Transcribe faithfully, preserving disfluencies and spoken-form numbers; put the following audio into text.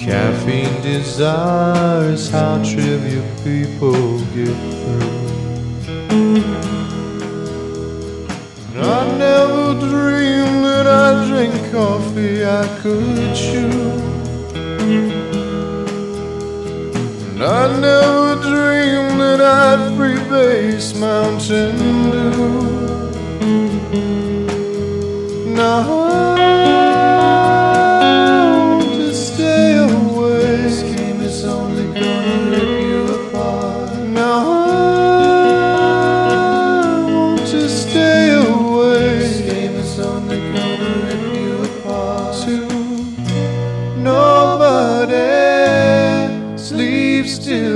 Caffeine desires how trivial people get through. And I never dreamed that I'd drink coffee I could chew. And I never dreamed that I'd freebase Mountain Dew. Now I want to stay away. This game is only gonna rip you apart. Now I want to stay away. This game is only gonna rip you apart. To nobody sleeps till